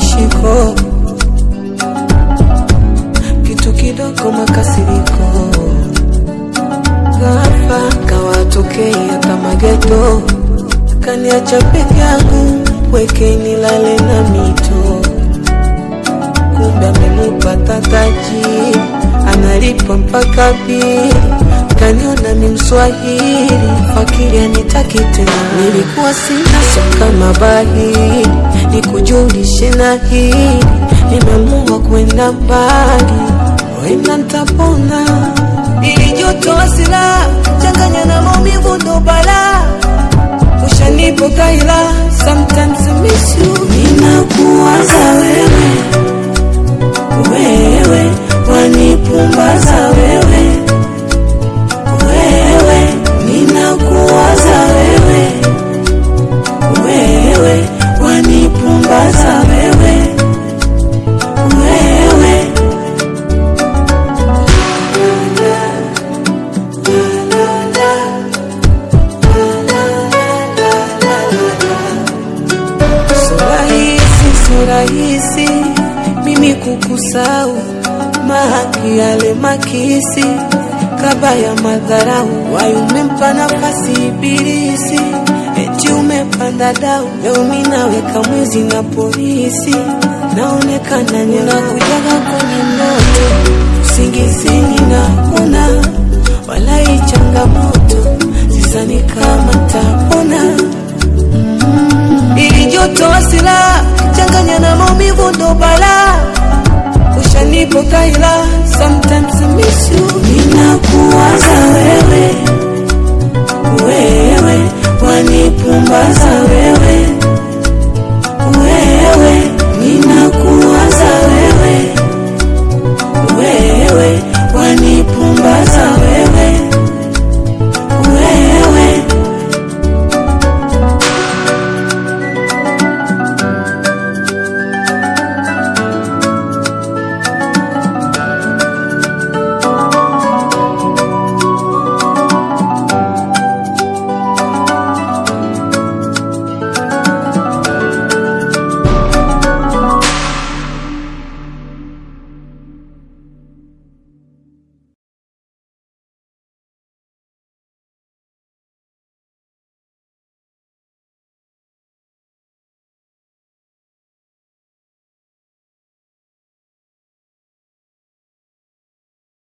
mashiko, kitu kidogo makasiriko, ghafla kawatokea kama ghetto, kaniacha peke yangu weke nilale na mito. Kumbe amenipata taji, analipa mpaka bili, kaniona ni Mswahili, fakiri anitaki tena. Nilikuwa sina soka mabahili, nikujulishe na hili, nimeamua kwenda mbali, wenda nitapona. Ili joto asila, changanya na maumivu ndo balaa, ushanipo kaila, sometimes I miss you. Ninakuwaza wewe, wewe wanipumbaza wewe, wewe ninakuwaza wewe, wewe wanipumbaza wewe, wewe rahisi mimi kukusau, mahaki yale makisi, kabaya madharau, wayo umempa nafasi ibilisi, eti umepanda dau, leo mimi naweka mwizi na polisi, naonekana ninakujaga kwenye ndoto, usingizini naona, wala changamoto, sizani kama tapona. Ili joto asila, changanya na maumivu ndo balaa, ushanipo kaila, sometimes I miss you. Ninakuwaza wewe, wewe wanipumbaza wewe,